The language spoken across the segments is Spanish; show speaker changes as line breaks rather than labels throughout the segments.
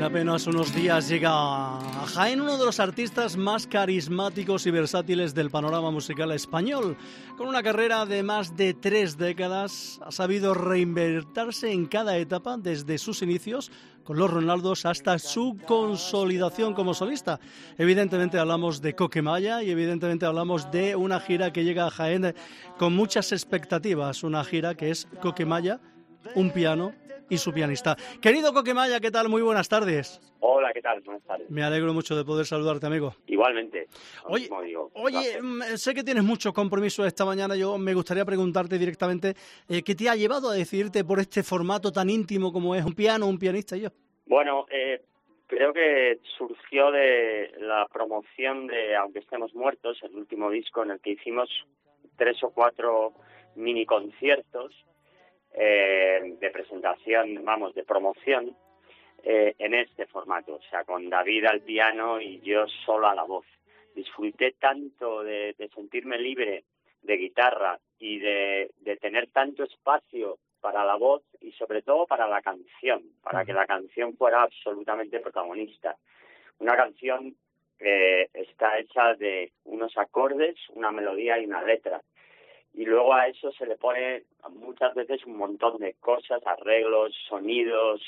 apenas unos días llega a Jaén uno de los artistas más carismáticos y versátiles del panorama musical español. Con una carrera de más de 3 décadas, ha sabido reinventarse en cada etapa desde sus inicios con Los Ronaldos hasta su consolidación como solista. Evidentemente hablamos de Coquemaya y evidentemente hablamos de una gira que llega a Jaén con muchas expectativas. Una gira que es Coquemaya, un piano y su pianista. Querido Coquemaya, ¿qué tal? Muy buenas tardes.
Hola, ¿qué tal? Buenas tardes.
Me alegro mucho de poder saludarte, amigo.
Igualmente.
Oye, sé que tienes muchos compromisos esta mañana. Yo me gustaría preguntarte directamente ¿qué te ha llevado a decidirte por este formato tan íntimo como es un piano, un pianista y yo?
Bueno, creo que surgió de la promoción de Aunque estemos muertos, el último disco en el que hicimos 3 o 4 mini conciertos de presentación, de promoción en este formato, o sea, con David al piano y yo solo a la voz. Disfruté tanto de sentirme libre de guitarra y de tener tanto espacio para la voz y sobre todo para la canción, para que la canción fuera absolutamente protagonista. Una canción que está hecha de unos acordes, una melodía y una letra. Y luego a eso se le pone muchas veces un montón de cosas, arreglos, sonidos,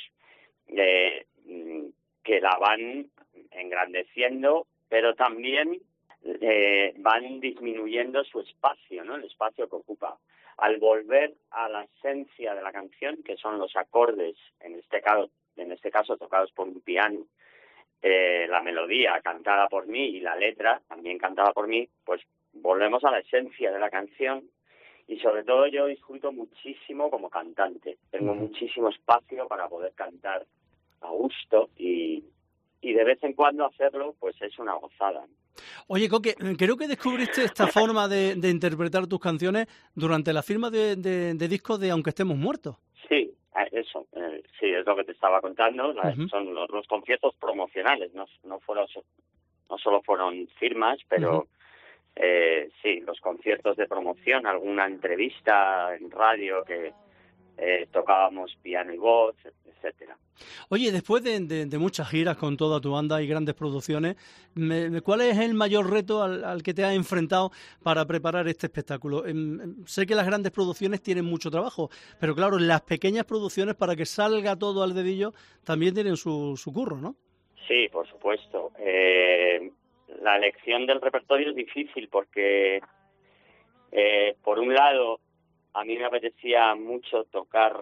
que la van engrandeciendo, pero también van disminuyendo su espacio, ¿no? El espacio que ocupa. Al volver a la esencia de la canción, que son los acordes, en este caso tocados por un piano, la melodía cantada por mí y la letra también cantada por mí, pues volvemos a la esencia de la canción. Y sobre todo yo disfruto muchísimo como cantante. Tengo muchísimo espacio para poder cantar a gusto y de vez en cuando hacerlo pues es una gozada.
Oye, Coque, creo que descubriste esta forma de interpretar tus canciones durante la firma de discos de Aunque estemos muertos.
Sí, eso, sí, es lo que te estaba contando. Son los conciertos promocionales, no solo fueron firmas, pero sí, los conciertos de promoción, alguna entrevista en radio que tocábamos piano y voz, etcétera.
Oye, después de muchas giras con toda tu banda y grandes producciones, ¿cuál es el mayor reto al que te has enfrentado para preparar este espectáculo? Sé que las grandes producciones tienen mucho trabajo, pero claro, las pequeñas producciones, para que salga todo al dedillo, también tienen su curro, ¿no?
Sí, por supuesto. La elección del repertorio es difícil porque, por un lado, a mí me apetecía mucho tocar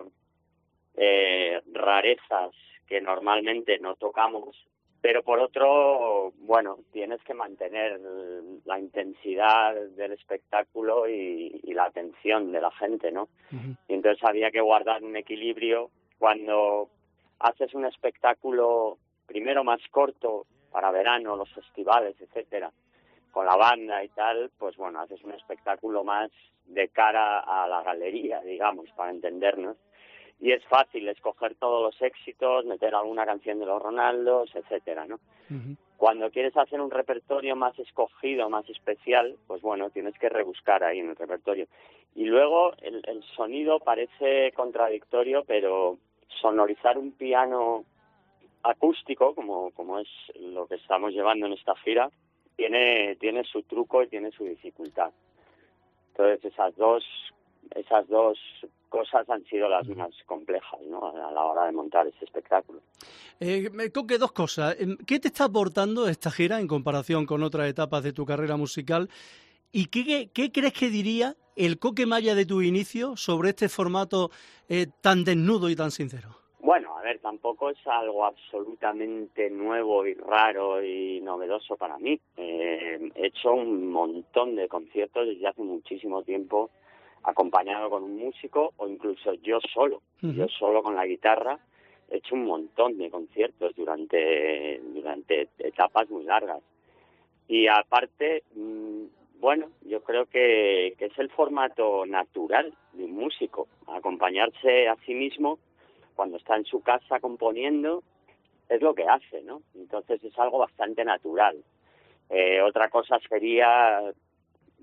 rarezas que normalmente no tocamos, pero por otro, bueno, tienes que mantener la intensidad del espectáculo y la atención de la gente, ¿no? Y entonces había que guardar un equilibrio. Cuando haces un espectáculo primero más corto para verano, los festivales, etcétera, con la banda y tal, pues bueno, haces un espectáculo más de cara a la galería, digamos, para entendernos. Y es fácil escoger todos los éxitos, meter alguna canción de los Ronaldos, etcétera, ¿no? Cuando quieres hacer un repertorio más escogido, más especial, pues bueno, tienes que rebuscar ahí en el repertorio. Y luego el sonido parece contradictorio, pero sonorizar un piano acústico, como es lo que estamos llevando en esta gira, tiene su truco y tiene su dificultad. Entonces esas dos cosas han sido las más complejas, ¿no?, a la hora de montar ese espectáculo.
Coque, 2 cosas. ¿Qué te está aportando esta gira en comparación con otras etapas de tu carrera musical? ¿Y qué crees que diría el Coquemaya de tu inicio sobre este formato tan desnudo y tan sincero?
Bueno, a ver, tampoco es algo absolutamente nuevo y raro y novedoso para mí. He hecho un montón de conciertos desde hace muchísimo tiempo, acompañado con un músico o incluso yo solo con la guitarra. He hecho un montón de conciertos durante etapas muy largas. Y aparte, bueno, yo creo que es el formato natural de un músico, acompañarse a sí mismo cuando está en su casa componiendo, es lo que hace, ¿no? Entonces es algo bastante natural. Otra cosa sería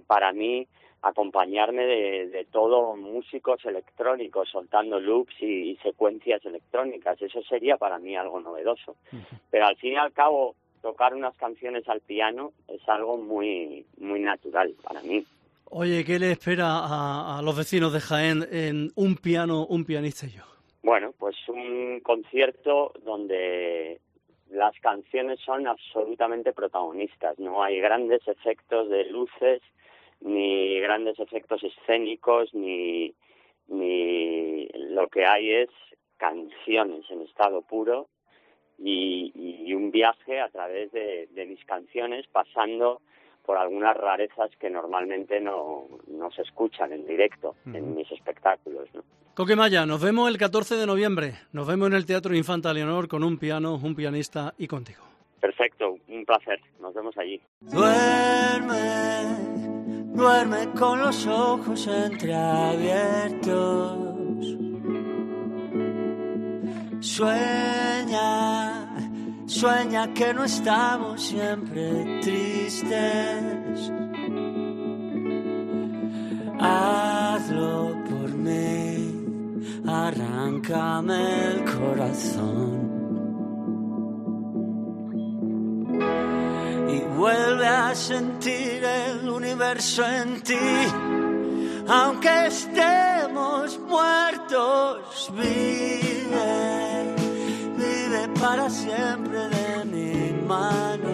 para mí acompañarme de todo músicos electrónicos soltando loops y secuencias electrónicas. Eso sería para mí algo novedoso. Pero al fin y al cabo, tocar unas canciones al piano es algo muy, muy natural para mí.
Oye, ¿qué le espera a los vecinos de Jaén en un piano, un pianista y yo?
Bueno, pues un concierto donde las canciones son absolutamente protagonistas. No hay grandes efectos de luces, ni grandes efectos escénicos, ni lo que hay es canciones en estado puro y un viaje a través de mis canciones, pasando por algunas rarezas que normalmente no se escuchan en directo en mis espectáculos, ¿no?
Coquemaya, nos vemos el 14 de noviembre. Nos vemos en el Teatro Infanta Leonor con un piano, un pianista y contigo.
Perfecto, un placer. Nos vemos allí.
Duerme con los ojos entreabiertos. Sueña que no estamos siempre tristes. Hazlo por mí, arráncame el corazón. Y vuelve a sentir el universo en ti, aunque estemos muertos. Vive para siempre de mi mano.